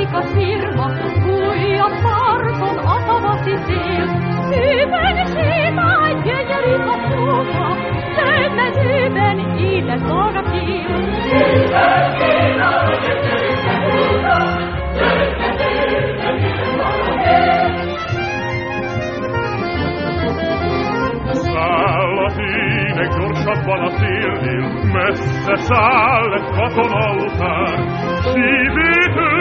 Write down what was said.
rikas firma, újabb parton a tavaszi szél. Hűben sétálj, gyönyörű kapcsolva, zöld mezőben édes barna kél. Hűben sétálj, gyönyörű kapcsolva, zöld mezőben édes barna kél. Száll az ének gyorsabban a szélnél, messze száll egy katona után, szívét